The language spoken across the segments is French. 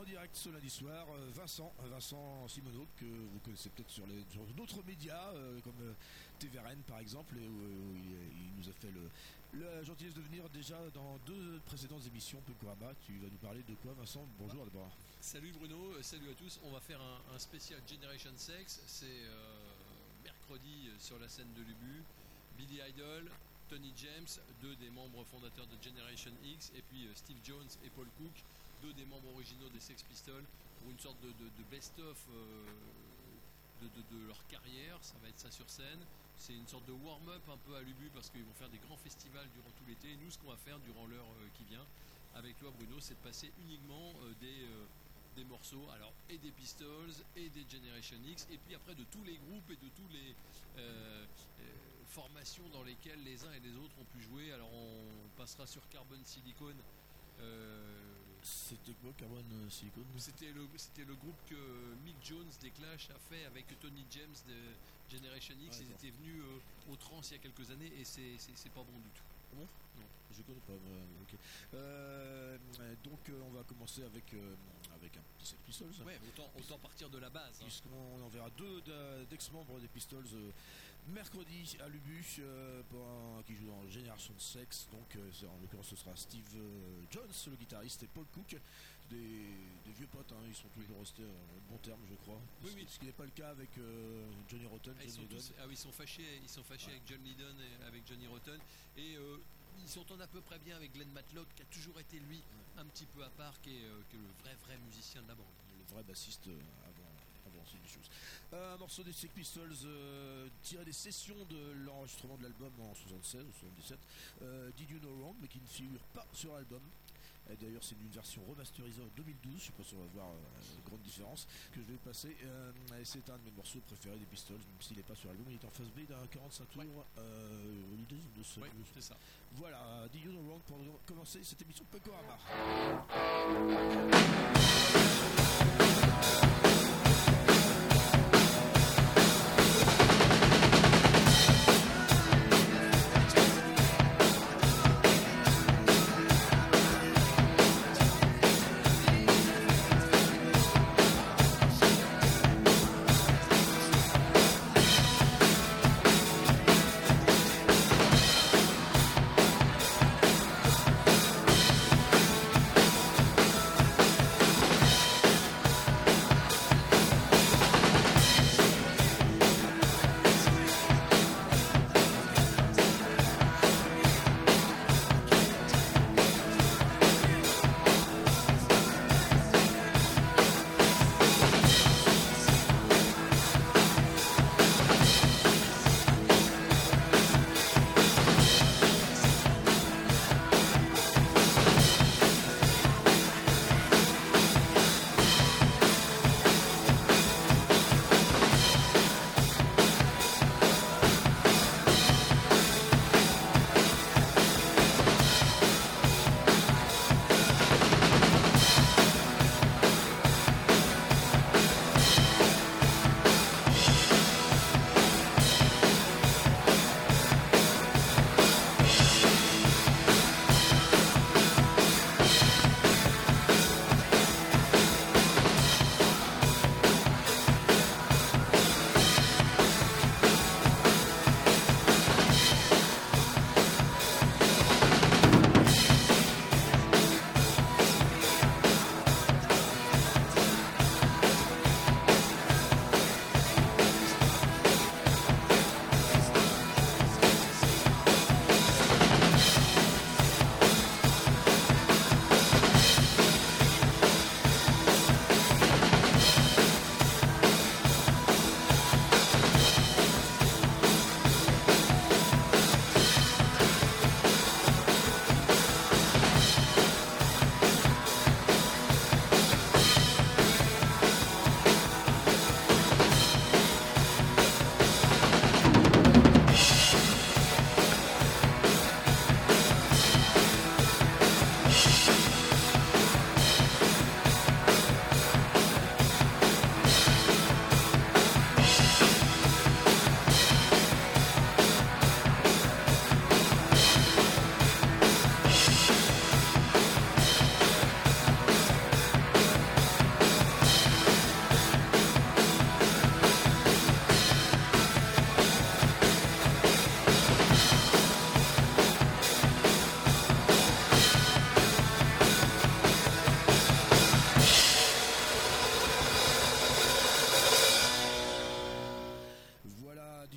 direct ce lundi soir, Vincent Simoneau, que vous connaissez peut-être sur d'autres médias, comme TVRN par exemple, où il nous a fait la gentillesse de venir déjà dans 2 précédentes émissions Punkorama. Tu vas nous parler de quoi, Vincent? Bonjour d'abord. Salut Bruno, salut à tous. On va faire un spécial Generation Sex. C'est mercredi sur la scène de l'Ubu. Billy Idol, Tony James, 2 des membres fondateurs de Generation X, et puis Steve Jones et Paul Cook, 2 des membres originaux des Sex Pistols, pour une sorte de best-of de leur carrière. Ça va être ça sur scène. C'est une sorte de warm-up un peu à l'Ubu, parce qu'ils vont faire des grands festivals durant tout l'été. Et nous, ce qu'on va faire durant l'heure qui vient avec toi, Bruno, c'est de passer uniquement des morceaux, alors et des Pistols et des Generation X, et puis après de tous les groupes et de tous les formations dans lesquelles les uns et les autres ont pu jouer. Alors on passera sur Carbon Silicon. C'était quoi Carbon Silicon? C'était le groupe que Mick Jones des Clash a fait avec Tony James de Generation X. Ils étaient venus au Trans il y a quelques années, et c'est pas bon du tout. Bon, non, je connais pas. Ok. Donc on va commencer avec un petit Sex Pistols. Ouais, autant partir de la base. Puisqu'on en verra 2 d'ex-membres des Pistols mercredi à l'Ubu, qui joue dans Génération Sex. Donc en l'occurrence ce sera Steve Jones, le guitariste, et Paul Cook, des vieux potes. Ils sont toujours restés en bon terme, je crois. Oui. Ce qui n'est pas le cas avec Johnny Rotten. Ils sont fâchés avec John Lydon et avec Johnny Rotten, et ils s'entendent à peu près bien avec Glenn Matlock, qui a toujours été lui un petit peu à part, qui est le vrai musicien de la bande, le vrai bassiste avant ces choses. Un morceau des Sex Pistols tiré des sessions de l'enregistrement de l'album en 76 ou 77, Did You Know Wrong, mais qui ne figure pas sur l'album. Et d'ailleurs, c'est une version remasterisée en 2012. Je sais pas si on va voir une grande différence, que je vais passer. Et c'est un de mes morceaux préférés des Pistols, même s'il n'est pas sur l'album. Il est en face B d'un 45 tours. De ce c'est ça. Voilà, Did You Know Wrong pour commencer cette émission Punkorama.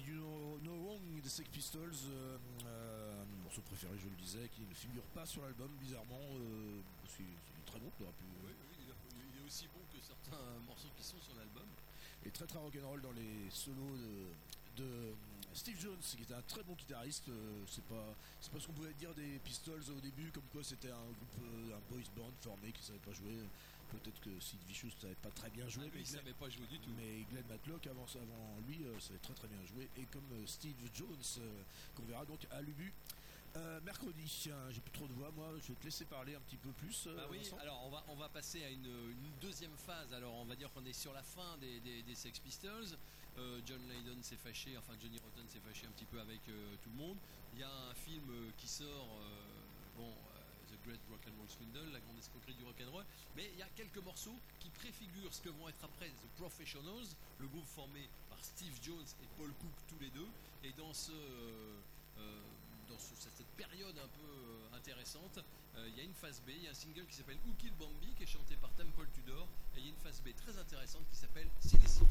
Did You Know Wrong des Sex Pistols, mon morceau préféré, je le disais, qui ne figure pas sur l'album, bizarrement. C'est très bon, tu aurais pu. Oui, il est aussi bon que certains morceaux qui sont sur l'album. Et très rock'n'roll dans les solos de Steve Jones, qui était un très bon guitariste. C'est pas ce qu'on pouvait dire des Pistols au début, comme quoi c'était un groupe, un boys band formé qui savait pas jouer. Peut-être que Sid Vicious ne savait pas très bien jouer. Lui, il savait pas jouer du tout. Mais Glenn Matlock, avant lui, savait très très bien jouer. Et comme Steve Jones, qu'on verra donc à l'Ubu mercredi. J'ai plus trop de voix, moi. Je vais te laisser parler un petit peu plus. Oui, Vincent. alors on va passer à une deuxième phase. Alors on va dire qu'on est sur la fin des Sex Pistols. John Lydon s'est fâché, enfin Johnny Rotten s'est fâché un petit peu avec tout le monde. Il y a un film qui sort, The Great Rock'n'Roll Swindle, la grande escroquerie du rock'n'roll. Mais il y a quelques morceaux qui préfigurent ce que vont être après The Professionals, le groupe formé par Steve Jones et Paul Cook tous les deux. Et dans cette période un peu intéressante, il y a une phase B, il y a un single qui s'appelle Who Killed Bambi qui est chanté par Temple Tudor, et il y a une phase B très intéressante qui s'appelle CDC.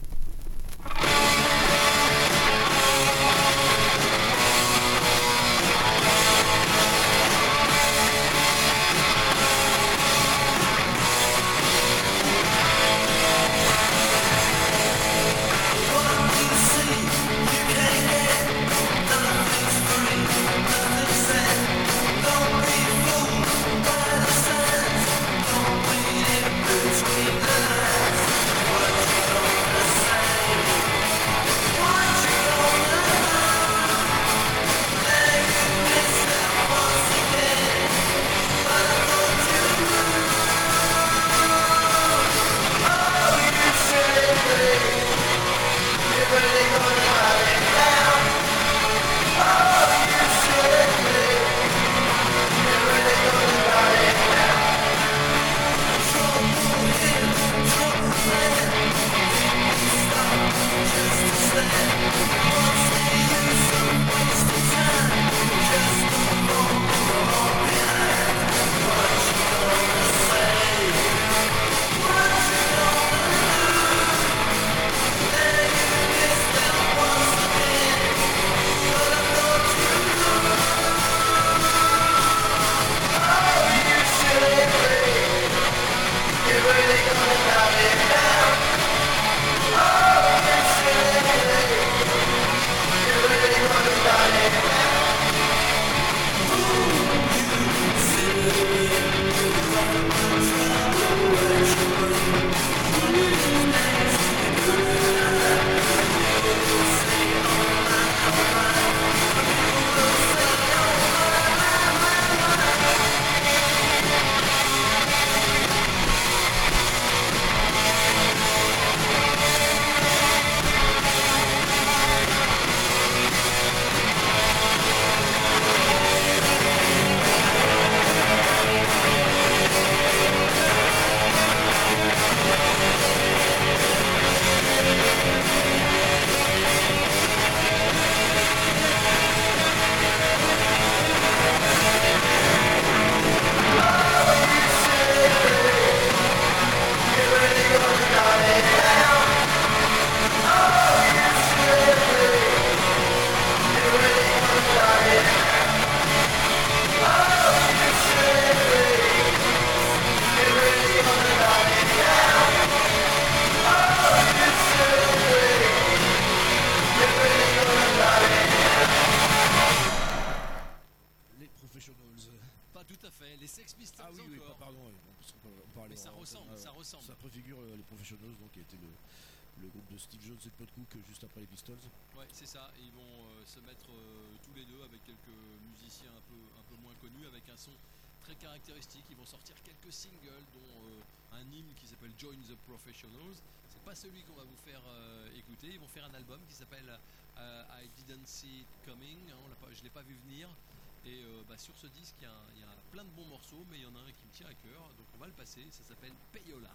Ça préfigure les Professionals, donc qui était le groupe de Steve Jones et de Paul Cook juste après les Pistols. Ouais, c'est ça. Et ils vont se mettre tous les deux avec quelques musiciens un peu moins connus, avec un son très caractéristique. Ils vont sortir quelques singles, dont un hymne qui s'appelle Join the Professionals. C'est pas celui qu'on va vous faire écouter. Ils vont faire un album qui s'appelle I Didn't See It Coming. Je l'ai pas vu venir. Et sur ce disque, il y a plein de bons morceaux, mais il y en a un qui me tient à cœur, donc on va le passer. Ça s'appelle Payola.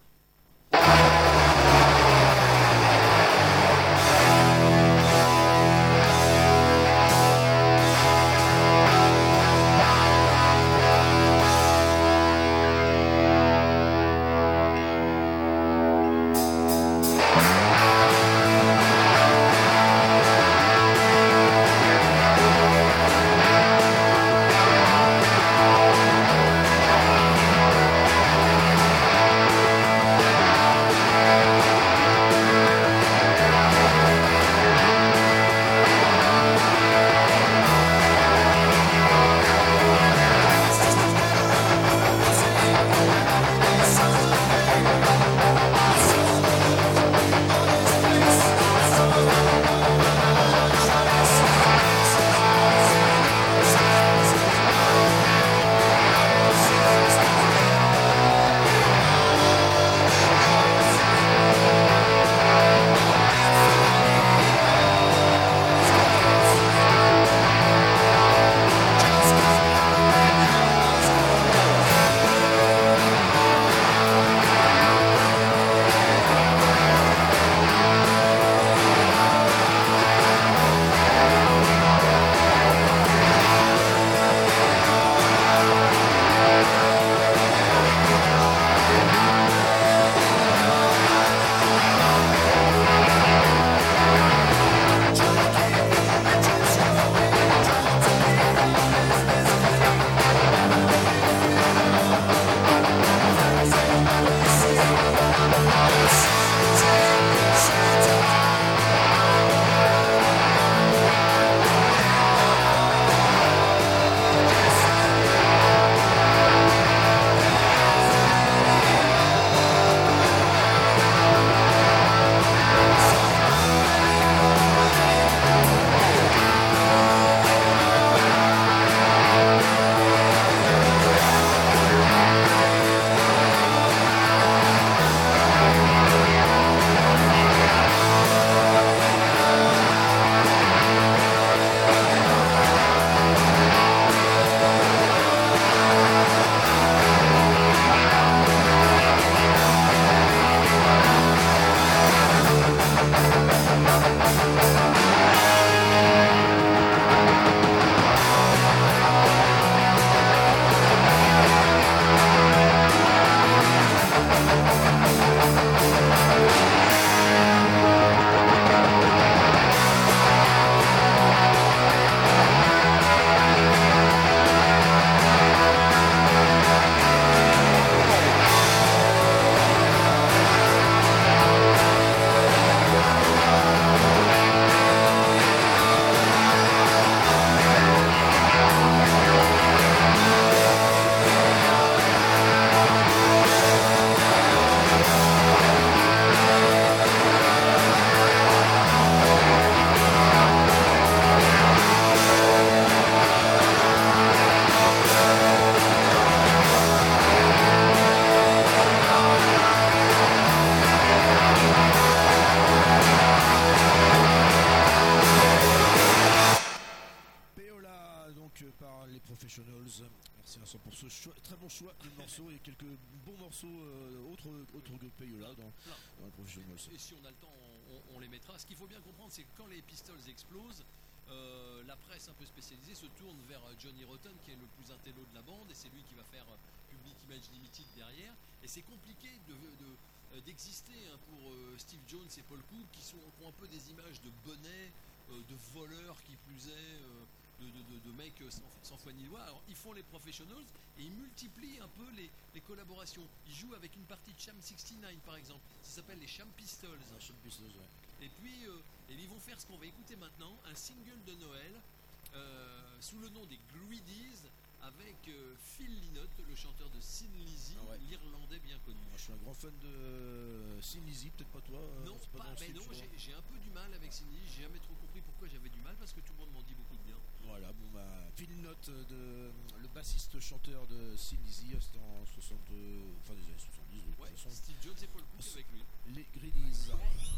Professionals. Merci Vincent pour ce choix, très bon choix de morceaux et quelques bons morceaux autres groupes là dans les Professionals. Et si on a le temps, on les mettra. Ce qu'il faut bien comprendre, c'est que quand les Pistols explosent, la presse un peu spécialisée se tourne vers Johnny Rotten, qui est le plus intello de la bande, et c'est lui qui va faire Public Image Limited derrière. Et c'est compliqué d'exister pour Steve Jones et Paul Cook, qui ont un peu des images de bonnets, de voleurs qui plus est, de mecs sans foi ni loi. Alors ils font les Professionals et ils multiplient un peu les collaborations. Ils jouent avec une partie de Sham 69 par exemple, ça s'appelle les Sham Pistols. Sham Pistols, ouais. Et puis ils vont faire ce qu'on va écouter maintenant, un single de Noël sous le nom des Greedies, avec Phil Lynott, le chanteur de Sin Lizzy, l'Irlandais bien connu. Moi, je suis un grand fan de Sin Lizzy, peut-être pas toi. Non, j'ai un peu du mal avec Sin Lizzy, j'ai jamais trop compris pourquoi j'avais du mal, parce que tout le monde m'en dit beaucoup de bien. Voilà, bon bah, Phil Lynott, le bassiste chanteur de Sin Lizzy, c'était en 60, fin des années 70. Ouais, Steve Jones et Paul Cook avec lui. Les Greedies.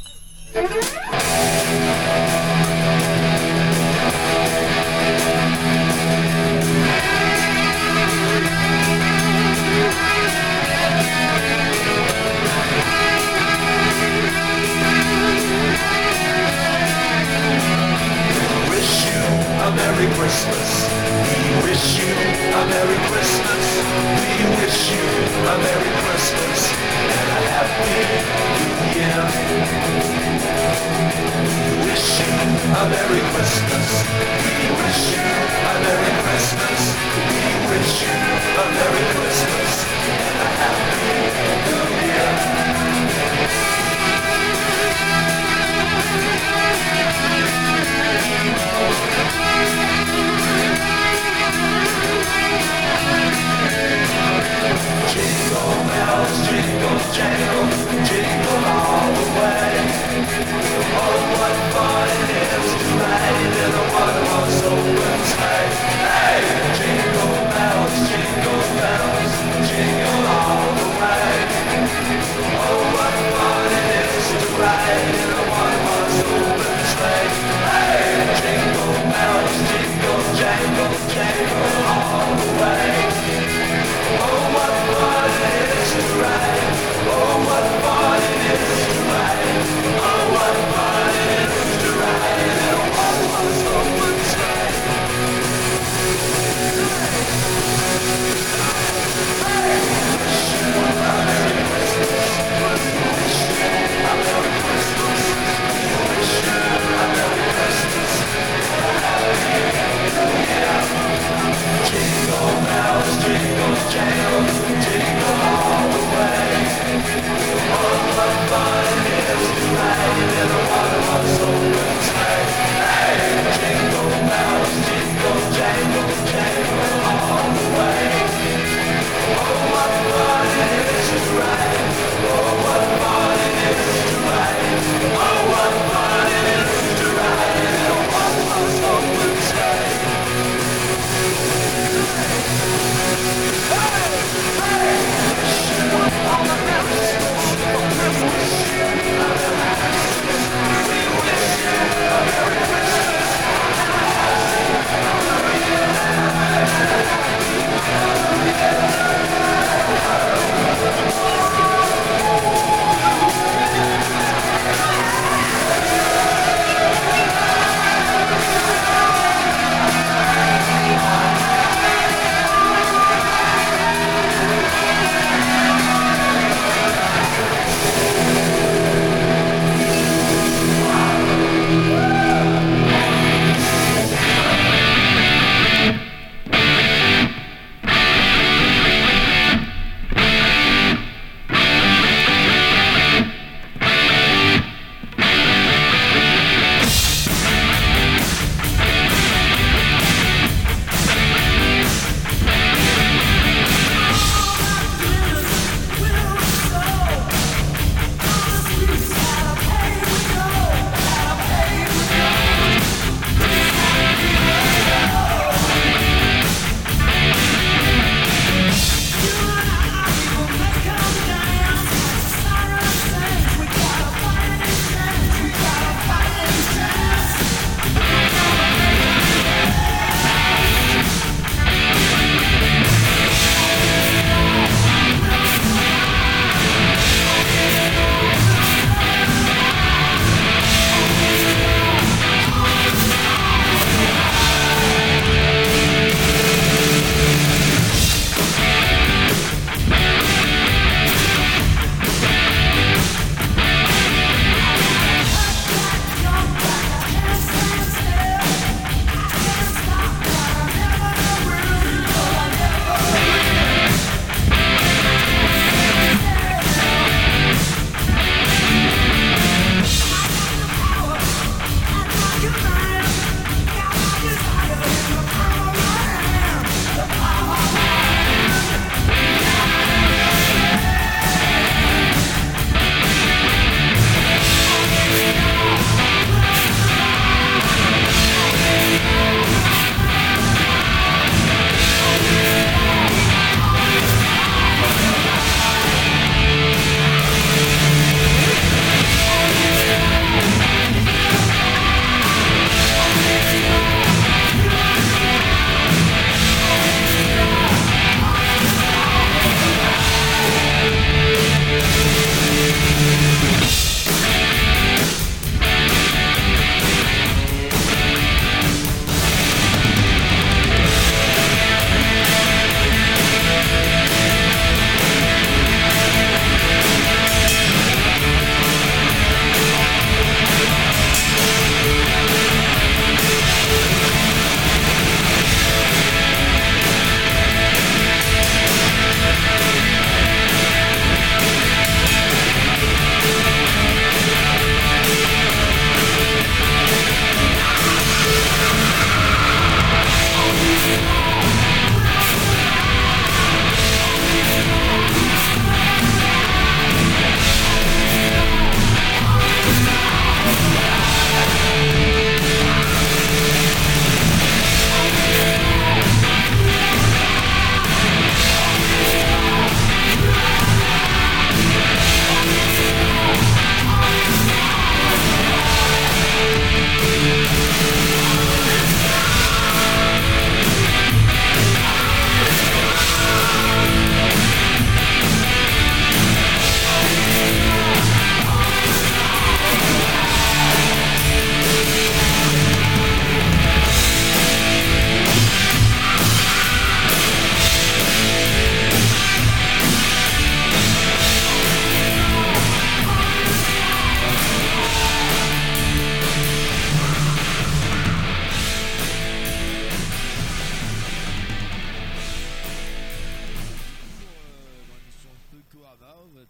A Merry Christmas. We wish you a Merry Christmas. We wish you a Merry Christmas and a Happy New Year. We wish you a Merry Christmas. We wish you a Merry Christmas. We wish you a Merry Christmas and a Happy New Year. Jingle bells, jingle jangle, jingle all the way. Oh, what fun it is to ride in a one-horse open sleigh. Hey, jingle bells,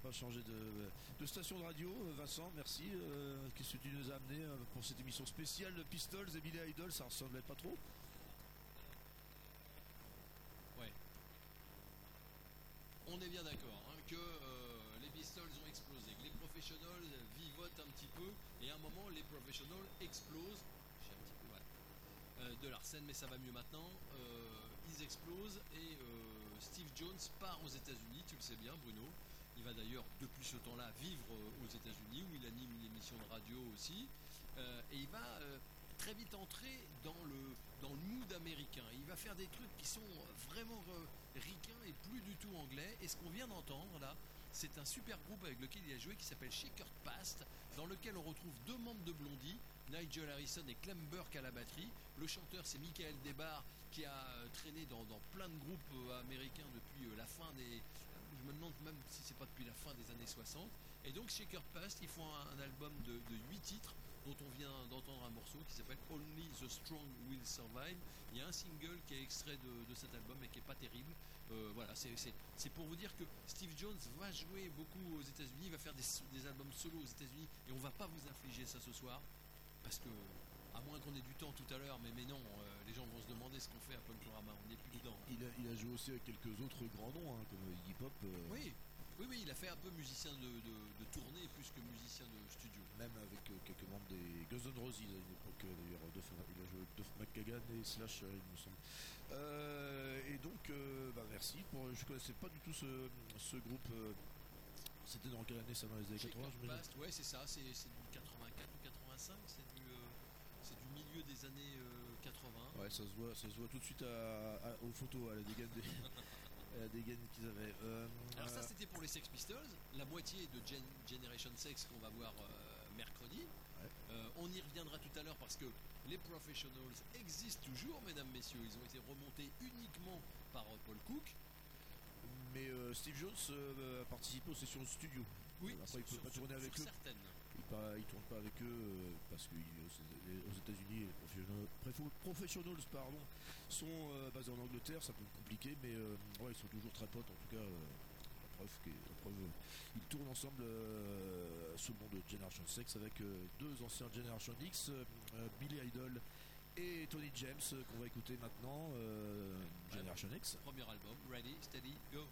pas changer de station de radio. Vincent, merci. Qu'est-ce que tu nous as amené pour cette émission spéciale de Pistols et Billy Idol? Ça ressemblait pas trop? Ouais. On est bien d'accord que les Pistols ont explosé, que les Professionals vivotent un petit peu, et à un moment les Professionals explosent. J'ai un petit peu de leur scène, mais ça va mieux maintenant. Ils explosent et Steve Jones part aux États-Unis, tu le sais bien, Bruno. Il va d'ailleurs depuis ce temps-là vivre aux États-Unis, où il anime une émission de radio aussi, et il va très vite entrer dans le mood américain. Il va faire des trucs qui sont vraiment ricains et plus du tout anglais. Et ce qu'on vient d'entendre là, c'est un super groupe avec lequel il a joué qui s'appelle Shaker Past, dans lequel on retrouve deux membres de Blondie, Nigel Harrison et Clem Burke à la batterie. Le chanteur, c'est Michael Debar, qui a traîné dans plein de groupes américains depuis la fin des... Je me demande même si c'est pas depuis la fin des années 60. Et donc Shaker Past, ils font un album de 8 titres, dont on vient d'entendre un morceau qui s'appelle Only the Strong Will Survive. Il y a un single qui est extrait de cet album et qui est pas terrible. Voilà, c'est pour vous dire que Steve Jones va jouer beaucoup aux États-Unis, il va faire des albums solo aux États-Unis, et on va pas vous infliger ça ce soir, parce que à moins qu'on ait du temps tout à l'heure, mais non, les gens vont se demander ce qu'on fait à Punkorama, on n'est plus dedans. Il a joué aussi avec quelques autres grands noms, comme Iggy Pop. Oui, il a fait un peu musicien de tournée plus que musicien de studio. Même avec quelques membres des Guns N' Roses à une époque, d'ailleurs. Il a joué avec Duff McKagan et Slash, il me semble. Et donc, merci. Je connaissais pas du tout ce groupe. C'était dans quelle année ça? Dans les années 80, je me dis. Ouais, c'est ça, c'est du 84 ou 85, c'est du milieu des années 80. Ouais, ça se voit tout de suite aux photos, à la dégaine qu'ils avaient. Alors ça c'était pour les Sex Pistols, la moitié de Generation Sex qu'on va voir mercredi. Ouais. On y reviendra tout à l'heure parce que les Professionals existent toujours, mesdames, messieurs. Ils ont été remontés uniquement par Paul Cook. Mais Steve Jones a participé aux sessions de studio. Oui, après il peut pas tourner avec eux. Certaines. Il tourne pas avec eux parce qu'aux États-Unis les professionals sont basés en Angleterre, ça peut être compliqué, mais ils sont toujours très potes en tout cas. La preuve, ils tournent ensemble sous le nom de Generation Sex avec deux anciens Generation X, Billy Idol et Tony James, qu'on va écouter maintenant. Generation X. Premier album, Ready, Steady, Go.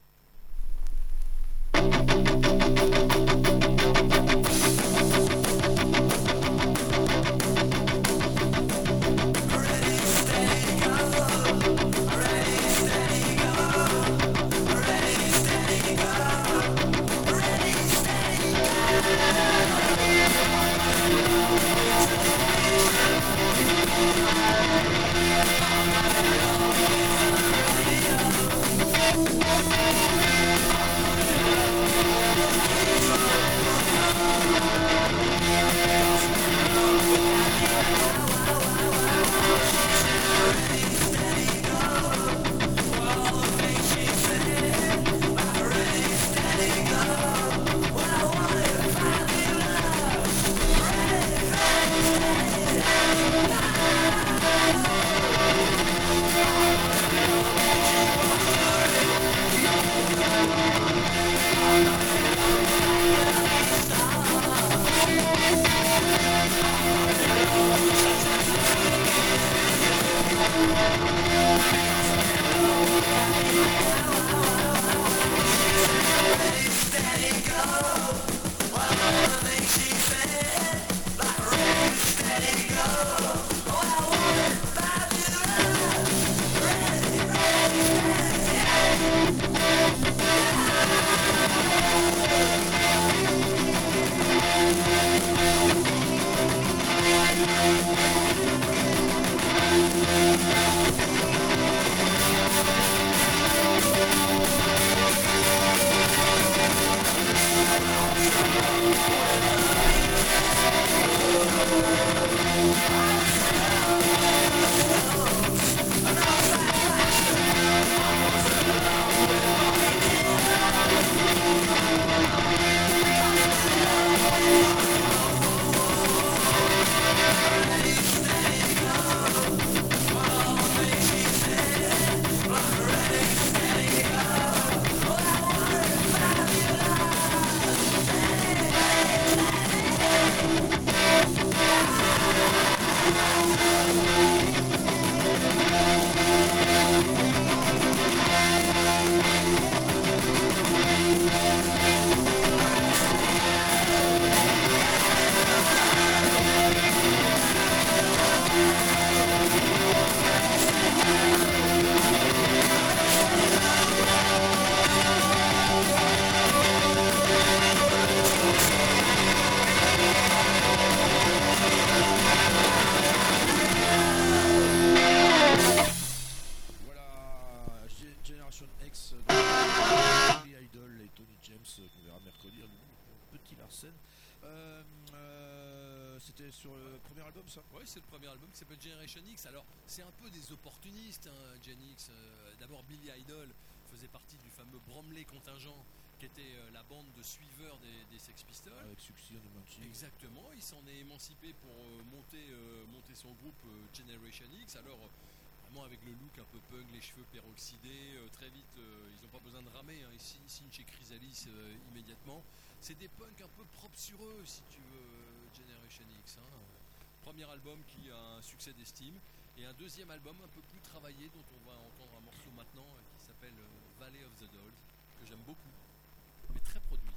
premier album, ça? Ouais, c'est le premier album qui s'appelle Generation X. Alors, c'est un peu des opportunistes, hein, Gen X. D'abord, Billy Idol faisait partie du fameux Bromley Contingent, qui était la bande de suiveurs des Sex Pistols. Avec Succession de Munchie. Exactement, il s'en est émancipé pour monter son groupe Generation X. Alors, vraiment avec le look un peu punk, les cheveux peroxydés, très vite, ils n'ont pas besoin de ramer, hein, ils signent chez Chrysalis immédiatement. C'est des punks un peu propres sur eux, si tu veux, Generation X. Hein. Premier album qui a un succès d'estime, et un deuxième album un peu plus travaillé, dont on va entendre un morceau maintenant, qui s'appelle Valley of the Dolls, que j'aime beaucoup, mais très produit.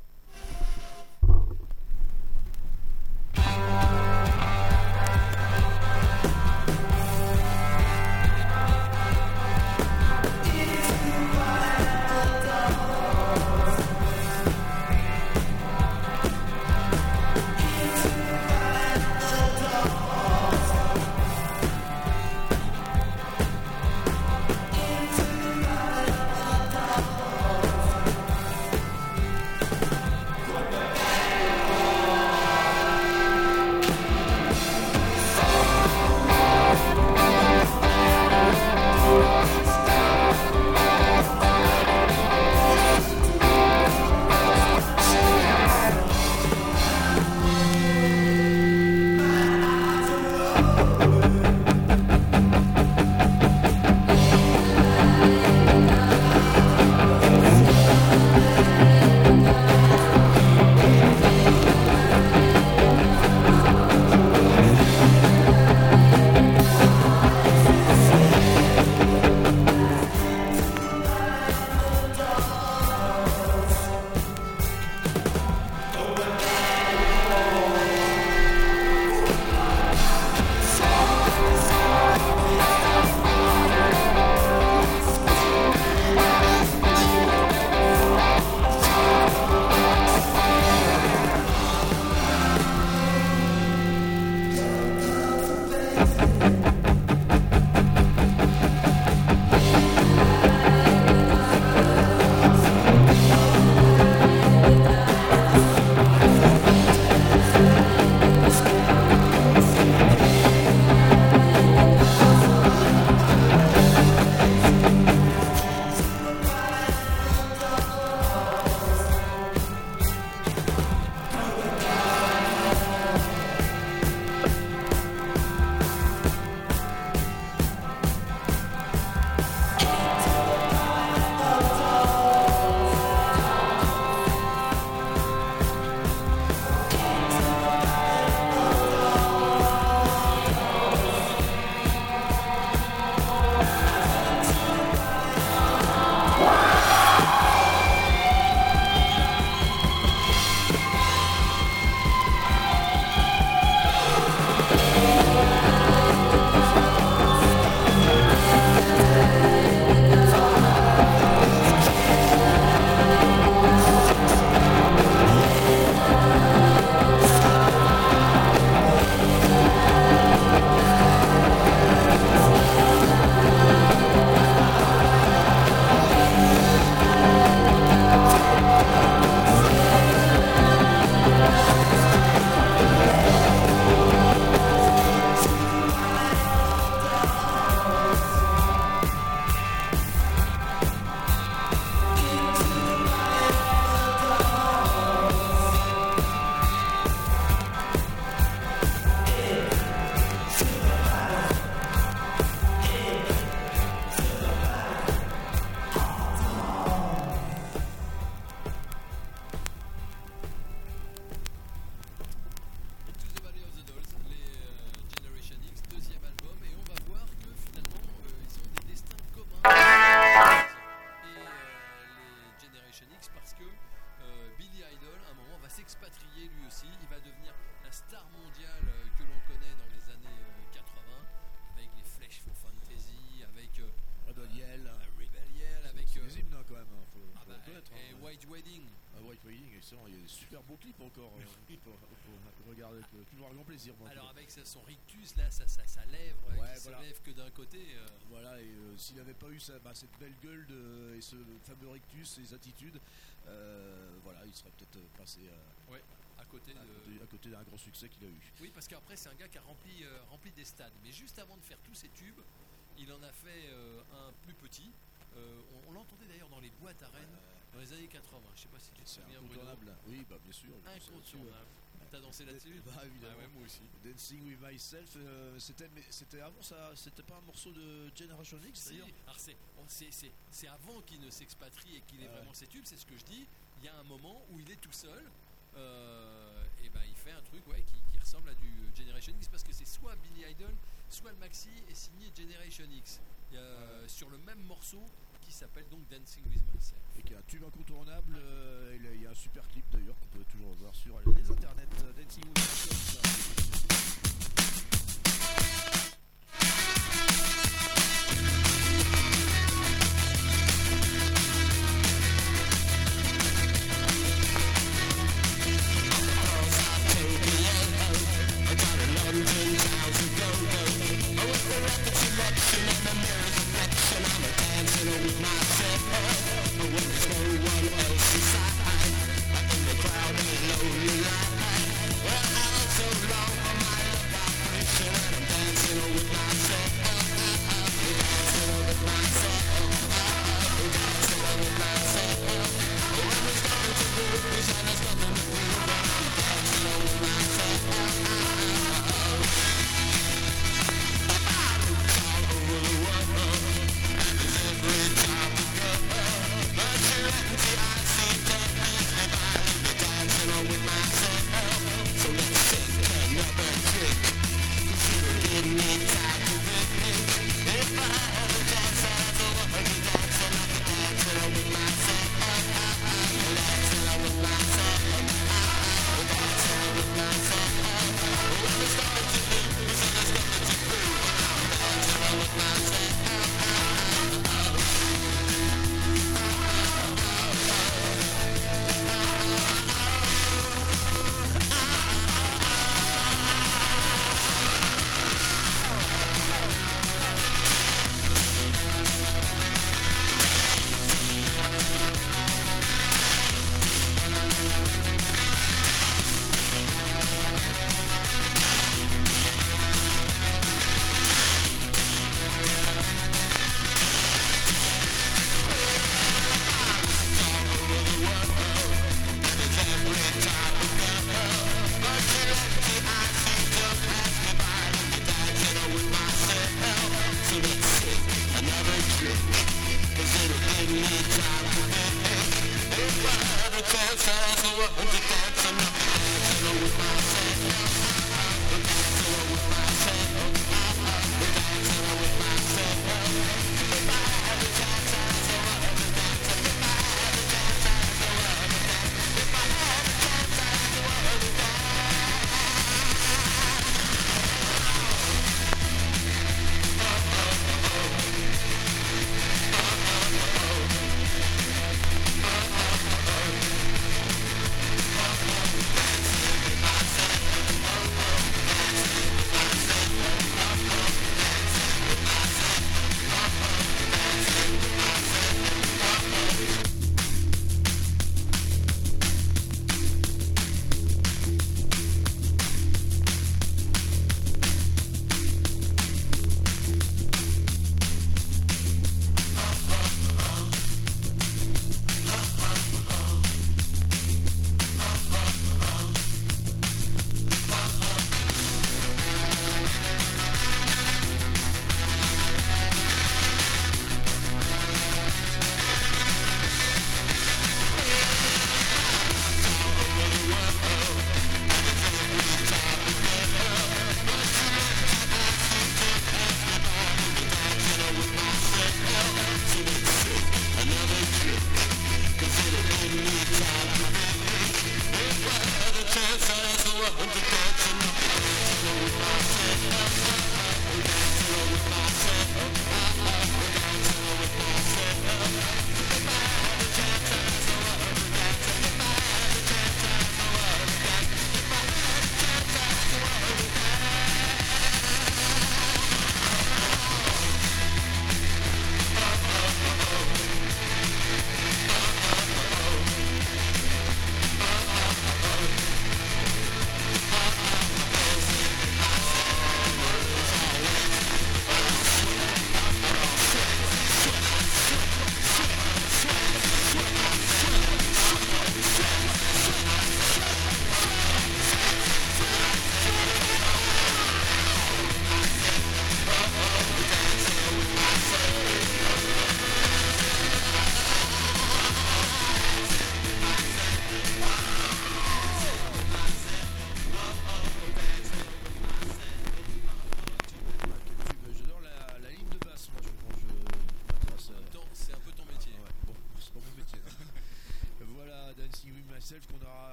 Alors avec son rictus là, sa lèvre qui se lève que d'un côté. Voilà, et s'il n'avait pas eu cette belle gueule et ce fameux rictus, ses attitudes, voilà, il serait peut-être passé à côté de... à côté d'un grand succès qu'il a eu. Oui, parce qu'après, c'est un gars qui a rempli des stades. Mais juste avant de faire tous ces tubes, il en a fait un plus petit. On l'entendait d'ailleurs dans les boîtes à Rennes dans les années 80. Je sais pas si tu te C'est souviens, Bruno. incontournable. Oui, bah bien sûr. Incontournable. T'as dansé là-dessus? Bah évidemment. Ah ouais, moi aussi. Dancing with Myself, c'était avant ça, c'était pas un morceau de Generation X Si, d'ailleurs. alors c'est avant qu'il ne s'expatrie et qu'il ait vraiment ses tubes, c'est ce que je dis. Il y a un moment où il est tout seul et ben il fait un truc qui ressemble à du Generation X parce que c'est soit Billy Idol, soit le maxi est signé Generation X. Il y a, sur le même morceau qui s'appelle donc Dancing with Myself. Et qui est un tube incontournable. Il y a un super clip d'ailleurs qu'on peut toujours voir sur les internets. Dancing with Myself.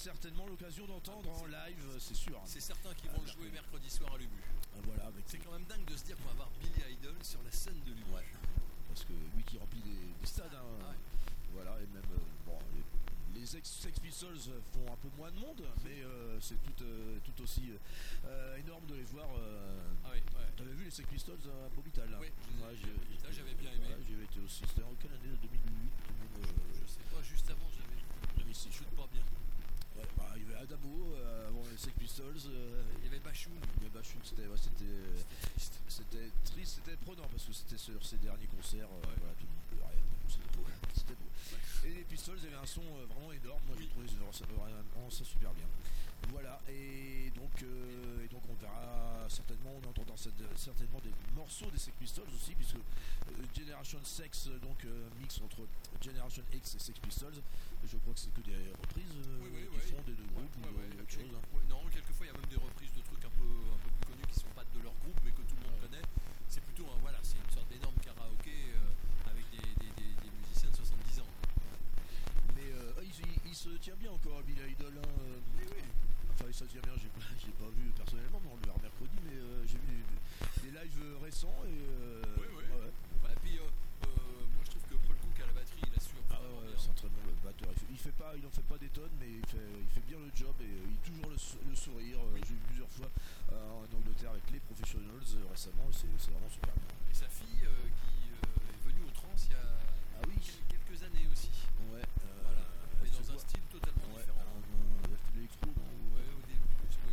certainement l'occasion d'entendre en live, c'est sûr. C'est certains qui vont le jouer mercredi soir à Lubu. Voilà, avec C'est quand même dingue de se dire qu'on va avoir Billy Idol sur la scène de Lubu. Ouais. Parce que lui qui remplit des stades, hein, Ah ouais. voilà, et même bon, les Sex Pistols font un peu moins de monde, mais c'est tout aussi énorme de les voir. Ah oui, ouais. T'avais vu les Sex Pistols à Bobital? Oui, Ouais, j'avais bien aimé. Ouais, j'y avais été aussi. C'était en quelle année? 2008 Je sais pas, juste avant j'avais 2006. je shoot pas bien. Ouais, bah, il y avait Adamo avant les Sex Pistols. Il y avait Bachoun. Mais Bachung, c'était Triste. triste, c'était prenant parce que c'était sur ses derniers concerts. Voilà, tout le monde pleurait. C'était beau. C'était beau. Et les Pistols, il y avait un son vraiment énorme. Moi, j'ai trouvé ça super bien. Voilà, et donc on verra certainement, on entendra certainement des morceaux des Sex Pistols aussi, puisque Generation Sex, donc mix entre Generation X et Sex Pistols. Je crois que c'est que des reprises qui font des deux groupes ou autre chose. Hein. Ouais, non, quelquefois il y a même des reprises de trucs un peu plus connus qui sont pas de leur groupe mais que tout le monde connaît. C'est plutôt voilà, c'est une sorte d'énorme karaoké avec des musiciens de 70 ans. Mais il se tient bien encore, Billy Idol. Hein, Oui. Enfin, il se tient bien, j'ai pas vu personnellement, mais on le verra mercredi, mais j'ai vu des lives récents et. Oui. Ouais. Et puis moi je trouve que Paul Cook à la batterie il assure. Ah ouais, c'est très bon le batteur. Il en fait pas des tonnes, mais il fait bien le job et il a toujours le sourire. J'ai vu plusieurs fois en Angleterre avec les Professionals récemment et c'est vraiment super bien. Et sa fille qui est venue au trans il y a quelques années aussi. Ouais. Voilà. Mais dans un style totalement différent. L'électro, non? Ouais, au début.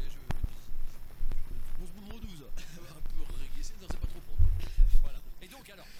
On se boule 12. Un peu reggae, non c'est pas trop pour voilà. Et donc alors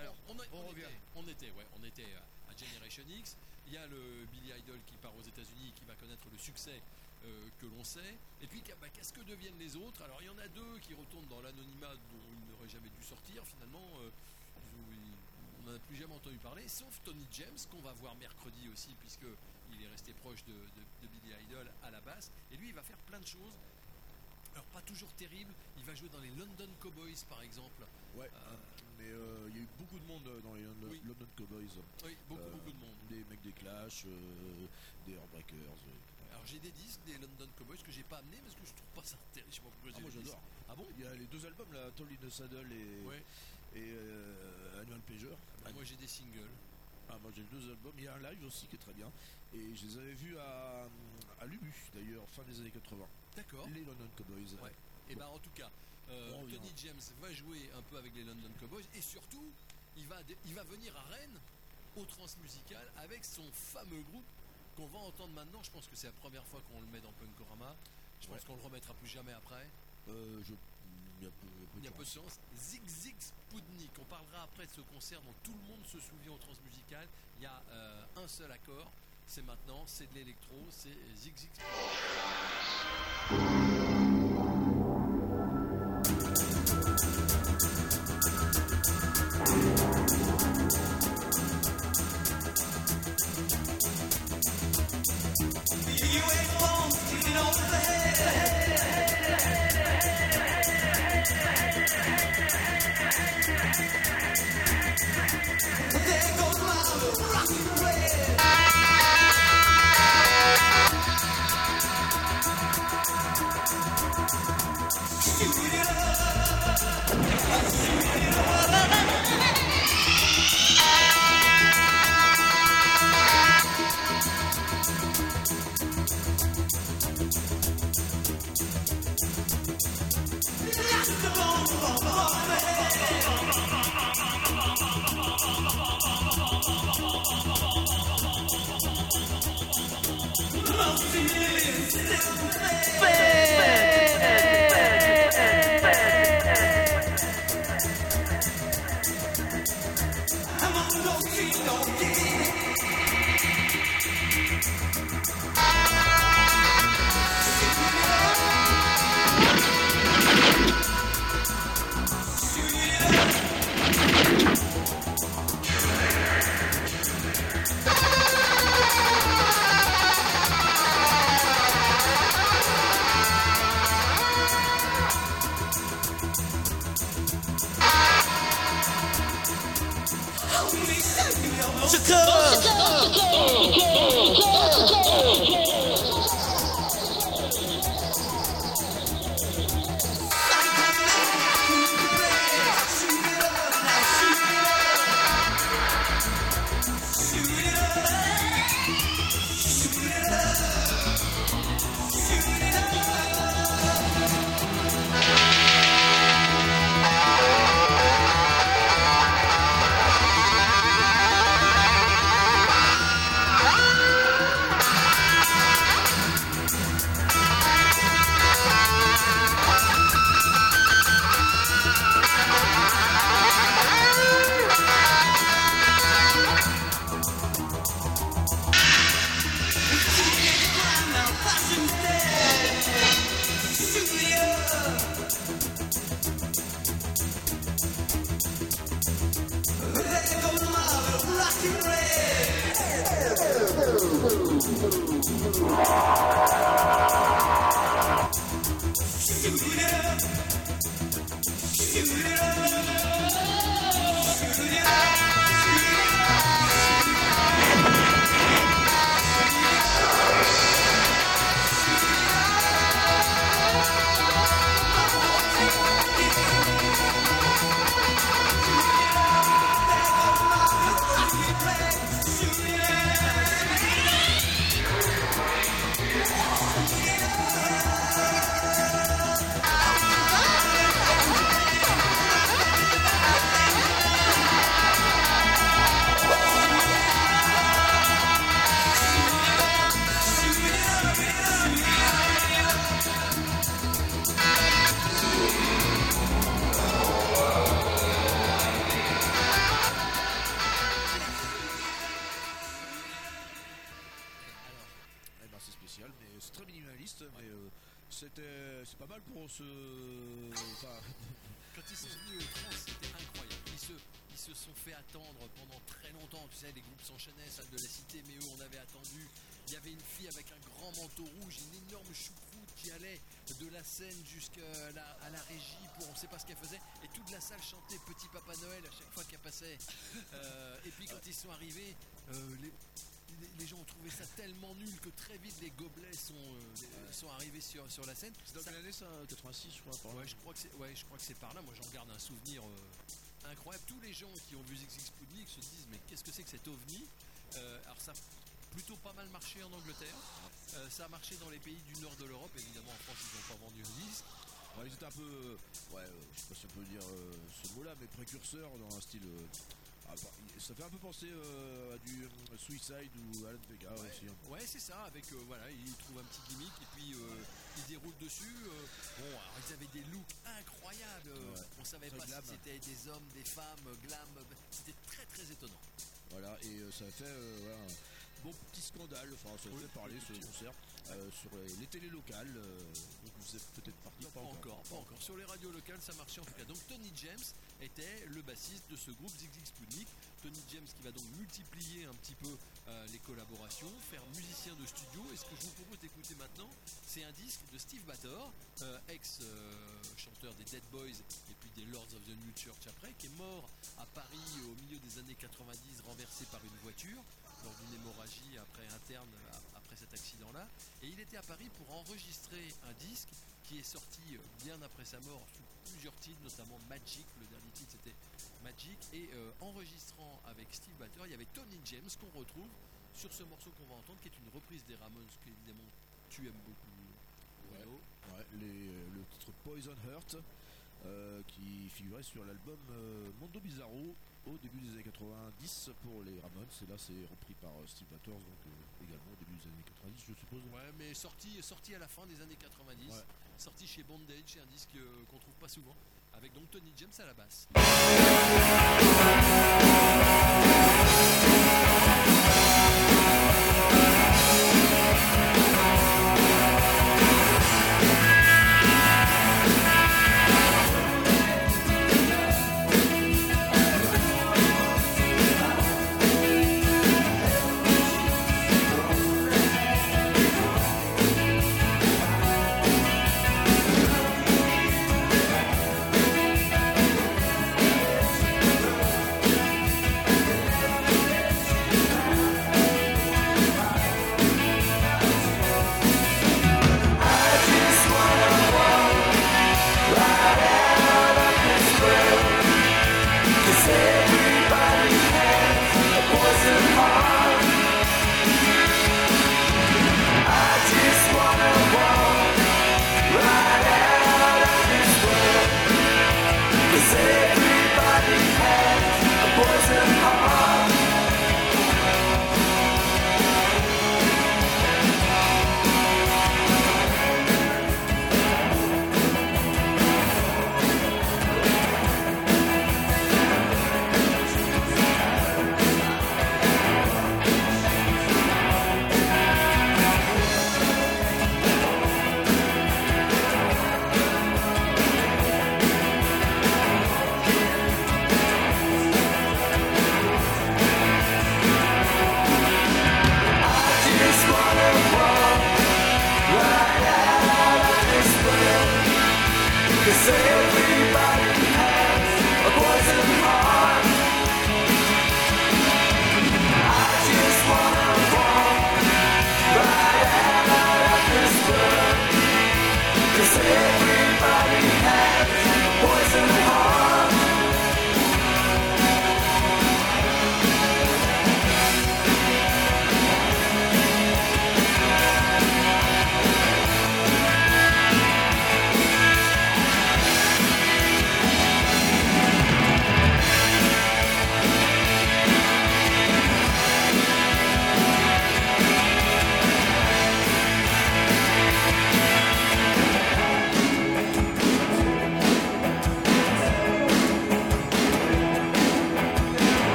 on était à Generation X. Il y a le Billy Idol qui part aux États-Unis, qui va connaître le succès que l'on sait. Et puis qu'est-ce que deviennent les autres? Alors il y en a deux qui retournent dans l'anonymat dont ils n'auraient jamais dû sortir finalement. On n'en a plus jamais entendu parler, sauf Tony James qu'on va voir mercredi aussi puisque il est resté proche de Billy Idol à la basse. Et lui il va faire plein de choses. Alors pas toujours terrible, il va jouer dans les London Cowboys par exemple. Ouais, mais il y a eu beaucoup de monde dans les London Cowboys. Oui, beaucoup de monde. Des mecs des Clash, des Heartbreakers. Alors j'ai des disques des London Cowboys que j'ai pas amenés parce que je trouve pas ça terrible. Je sais pas pourquoi moi j'adore. Ah bon? Il y a les deux albums là, Toll in the Saddle et Annual Pleasure. Moi j'ai des singles. Moi j'ai les deux albums, il y a un live aussi qui est très bien. Et je les avais vus à Lubu d'ailleurs, fin des années 80. D'accord. Les London Cowboys. Ouais. Et en tout cas, Tony James va jouer un peu avec les London Cowboys et surtout, il va venir à Rennes au Transmusical avec son fameux groupe qu'on va entendre maintenant. Je pense que c'est la première fois qu'on le met dans Punkorama. Je pense qu'on le remettra plus jamais après. Il y a peu de chance. Zig Zig Sputnik. On parlera après de ce concert dont tout le monde se souvient au Transmusical. Il y a un seul accord. C'est maintenant, c'est de l'électro, c'est Zig Zig Chicago. c'est pas mal pour ce. Enfin, Quand ils sont venus au trans, c'était incroyable. Ils se sont fait attendre pendant très longtemps. Tu sais, les groupes s'enchaînaient, salle de la cité, mais eux, on avait attendu. Il y avait une fille avec un grand manteau rouge, une énorme choucroute qui allait de la scène jusqu'à la régie pour on sait pas ce qu'elle faisait. Et toute la salle chantait Petit Papa Noël à chaque fois qu'elle passait. Et puis quand ils sont arrivés, les gens ont trouvé ça tellement nul que très vite les gobelets sont arrivés sur la scène. c'est dans quelle année ça 86 je crois. Ouais, je crois que c'est par là. Moi, j'en garde un souvenir incroyable. Tous les gens qui ont vu ZX Sputnik se disent mais qu'est-ce que c'est que cet ovni Alors ça a plutôt pas mal marché en Angleterre. Ça a marché dans les pays du nord de l'Europe. Évidemment, en France, ils n'ont pas vendu le disque. Ouais, ils étaient un peu, je sais pas si on peut dire ce mot-là, mais précurseurs dans un style. Ça fait un peu penser à du Suicide ou Alan Vega aussi. Hein. Ouais, c'est ça. Avec voilà, ils trouvent un petit gimmick et puis ils déroulent dessus. Bon, alors ils avaient des looks incroyables. On savait Très pas glam. si c'était des hommes, des femmes, glam. C'était très très étonnant. Voilà, et ça a fait un bon petit scandale, enfin ça a fait parler ce concert sur les télés locales, donc vous êtes peut-être parti, Non, pas encore. Sur les radios locales, ça marchait en tout cas. Donc Tony James était le bassiste de ce groupe ZX Sputnik. Tony James qui va donc multiplier un petit peu les collaborations, faire musicien de studio. Et ce que je vous propose d'écouter maintenant, c'est un disque de Steve Battor, ex-chanteur des Dead Boys et puis des Lords of the New Church après, qui est mort à Paris au milieu des années 90, renversé par une voiture lors d'une hémorragie interne après cet accident-là. Et il était à Paris pour enregistrer un disque qui est sorti bien après sa mort sous plusieurs titres, notamment Magic. Le dernier titre c'était Magic. Et enregistrant avec Steve Battor, il y avait Tony James qu'on retrouve sur ce morceau qu'on va entendre, qui est une reprise des Ramones, que évidemment tu aimes beaucoup. Bruno. Ouais, le titre Poison Heart qui figurait sur l'album Mondo Bizarro au début des années 90 pour les Ramones, et là c'est repris par Steve Battor, donc également au début des années 90 je suppose. Ouais, mais sorti à la fin des années 90, sorti chez Bondage, c'est un disque qu'on trouve pas souvent, avec donc Tony James à la basse.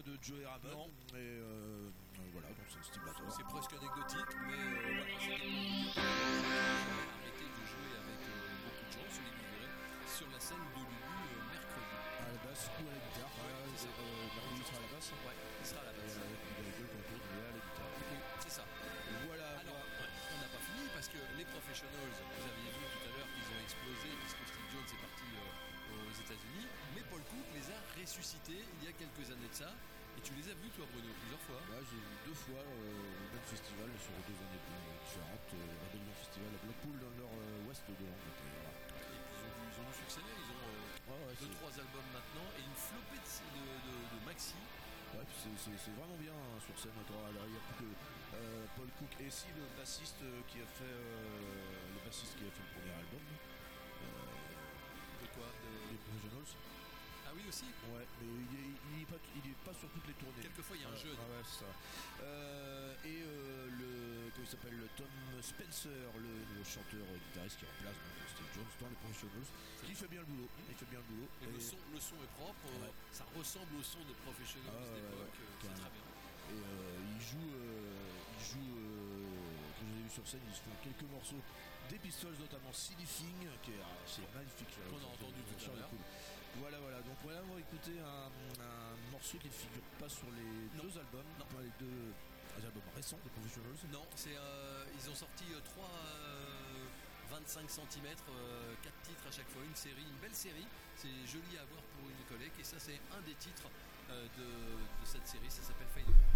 de Joey Ramone. Et voilà, donc c'est un Steve Blackmore. C'est presque anecdotique, mais voilà, c'était pour vous dire que j'ai arrêté de jouer avec beaucoup de gens, celui que vous verrez, sur la scène de Lubu mercredi. À la basse ou à la guitare. Ouais, c'est ça. Il sera à la basse. Ouais, il sera à la base. Et à la guitare. Oui, c'est ça. Voilà. Alors, on n'a pas fini parce que les Professionals, vous aviez vu tout à l'heure qu'ils ont explosé puisque Steve Jones est parti aux États-Unis, mais Paul Cook les a ressuscités il y a quelques années de ça. Et tu les as vus, toi, Bruno, plusieurs fois. Ouais, j'ai vu 2 fois au même festival sur 2 années différentes. Rebellion Festival à Blackpool dans le nord-ouest de l'Angleterre. Voilà. Et puis ils ont du succès, ils ont Ouais, 2-3 albums maintenant et une flopée de maxi. ouais, c'est vraiment bien sur scène. Alors il n'y a plus que Paul Cook et si le bassiste qui a fait le premier album. De quoi Les Professionals. Ah oui, aussi. Ouais, mais il est pas sur toutes les tournées. Quelquefois, il y a un jeune. Ouais, c'est ça. Comment il s'appelle, Tom Spencer, le chanteur guitariste qui remplace donc Steve Jones dans les Professionals. Il fait bien le boulot. Et le son est propre. Ouais. Ça ressemble au son de Professionals d'époque. C'est très bien. Et il joue que j'ai vu sur scène, ils font quelques morceaux des Pistols, notamment Silly Thing, qui est c'est magnifique. Qu'on a entendu tout à l'heure. Voilà, donc voilà, on va écouter un morceau qui ne figure pas sur les 2 albums, pas les 2 albums récents des Professionals. Non, ils ont sorti 3 25 cm, 4 titres à chaque fois, une belle série. C'est joli à voir pour une collègue et ça c'est un des titres de cette série, ça s'appelle Fade Away.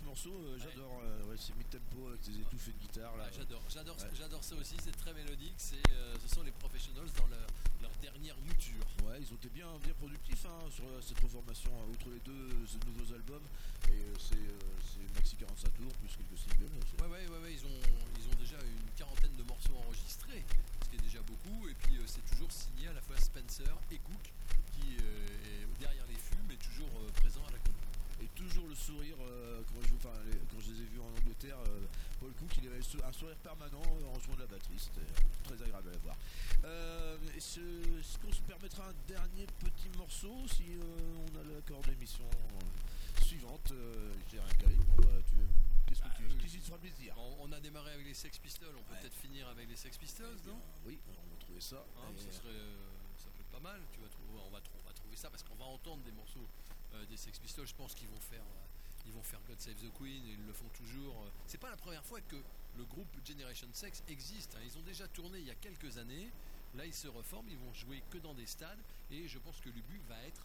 morceau, j'adore. Ouais, c'est mid-tempo avec tes étouffées de guitare. Là. J'adore ça aussi, c'est très mélodique. Ce sont les Professionals dans leur dernière mouture. Ouais, ils ont été bien productifs sur cette reformation, outre les deux nouveaux albums. Et c'est maxi 45 tours plus quelques singles. Ouais, ils ont déjà une quarantaine de morceaux enregistrés, ce qui est déjà beaucoup. Et puis c'est toujours signé à la fois Spencer et Cook, qui est derrière les fûts, mais toujours présent à la compo. Et toujours le sourire, quand je les ai vus en Angleterre, Paul Cook, il avait un sourire permanent en jouant de la batterie, c'était très agréable à voir. Est-ce qu'on se permettra un dernier petit morceau si on a l'accord d'émission suivante? J'ai rien calé. Qu'est-ce qui te fera plaisir? On a démarré avec les Sex Pistols, on peut peut-être finir avec les Sex Pistols, non? Oui, on va trouver ça. Ça peut être pas mal, on va trouver ça parce qu'on va entendre des morceaux des Sex Pistols. Je pense qu'ils vont faire God Save the Queen, et ils le font toujours. C'est pas la première fois que le groupe Generation Sex existe, hein. Ils ont déjà tourné il y a quelques années. Là ils se reforment, ils vont jouer que dans des stades, et je pense que l'Ubu va être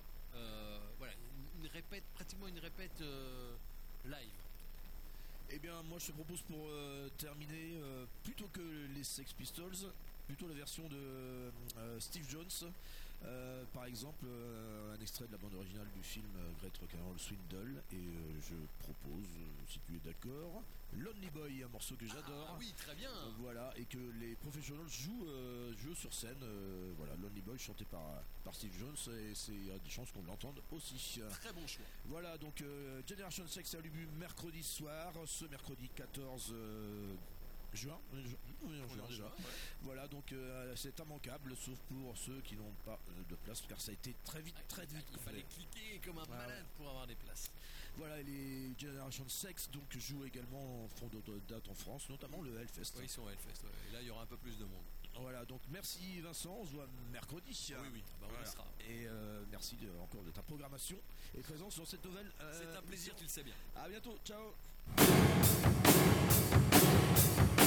pratiquement une répète live. Eh bien moi je te propose pour terminer, plutôt que les Sex Pistols, plutôt la version de Steve Jones. Par exemple, un extrait de la bande originale du film Great Rock'n'Roll Swindle, et je propose, si tu es d'accord, Lonely Boy, un morceau que j'adore. Ah oui, très bien. Voilà, et que les Professionals jouent sur scène. Voilà, Lonely Boy chanté par Steve Jones, et il y a des chances qu'on l'entende aussi. Très bon choix. Voilà, donc Generation Sex à l'Ubu mercredi soir, ce mercredi 14 juin, déjà. Ouais. Voilà, donc c'est immanquable, sauf pour ceux qui n'ont pas de place, car ça a été très vite. Il fallait cliquer comme un malade pour avoir des places. Voilà, les Generation Sex donc jouent également en fond de date en France, notamment le Hellfest. Oui, ils sont au Hellfest, et là il y aura un peu plus de monde. Voilà, donc merci Vincent, on se voit mercredi. Oui, on y sera. Et merci encore de ta programmation et présence sur cette nouvelle. C'est un plaisir, tu le sais bien. À bientôt, ciao.